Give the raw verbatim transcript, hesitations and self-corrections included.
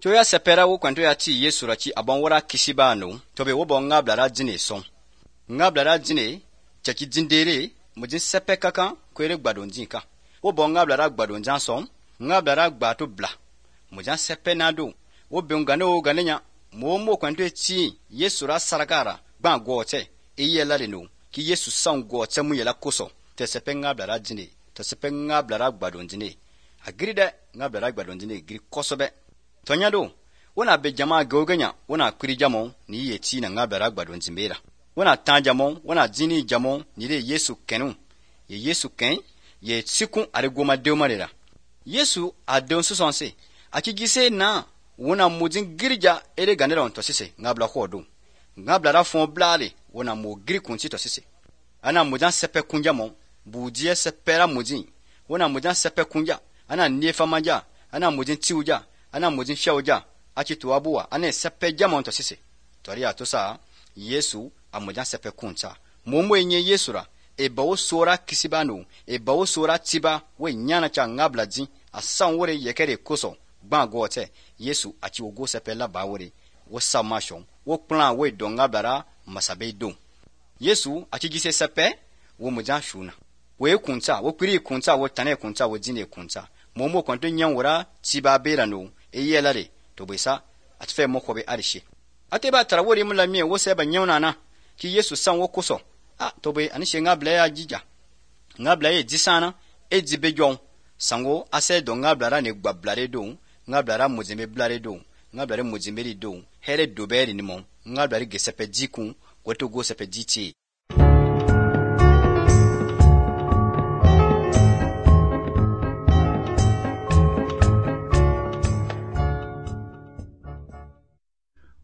Toya sepera wo kwanto ya ti Yesu rachi abon wara kishibano tobe wo bon ngablara jine son ngablara jine chaki jindere mujin sepe kaka kwere gbadon jinka wo bon ngablara gbadon janson ngablara gbato bla mujan sepe nado wo bengano ganenya mo mo kwanto ti Yesu ra sarakara gban gote eyela le no ki Yesu san gote mu yela koso te sepe ngablara jine te sepe ngablara gbadon jine agride ngablara gbadon jine gri kosobe Tonyado, wana be jama goganya, wana kuri jamon ni yeti na ngabara gbadon zimbera. Wana tan jamon, wana jini jamon ni de Yesu kenu. Ye Yesu ken, ye sikun are goma deumarera. Yesu a deun susonse. Aki gise na, wana mujin girja ere ganera on tosise, ngabla hodo. Ngabla ra fon blale, wana mo giri kunsi tosise. Ana mujan sepe kunja mon, budie sepera mujin. Wana mujan sepe kunja, ana nefa manja, ana mujin tiuja. Ana mujin fiauja achi tuabua ane sepe jamon to sise tori atosa Yesu amujan sepe kunta momo enye Yesura e bawo sora kisibano e bawo sora tiba we nyana cha ngablaji asan wore yekere koso gbangote Yesu achi ogo sepe la bawore wo samashon wo plan we do ngablara masabe do Yesu achi gise sepe wo mujan shuna we kunta wo kuri kunta wo tane kunta wo jine kunta momo kwanto nyanwura tiba berano eyelare to besa atfe mokobe arishe ateba tarawori mula mie wo seba nyona na ki Yesu san wo koso a to be anishe ngabla ya jija ngabla ye disana e dibejon sango ase do ngabla ne gbablare do ngabla muzime blare do ngabla muzimeri do here doberi ni mo ngabla gesepe jikun goto go sepe jiti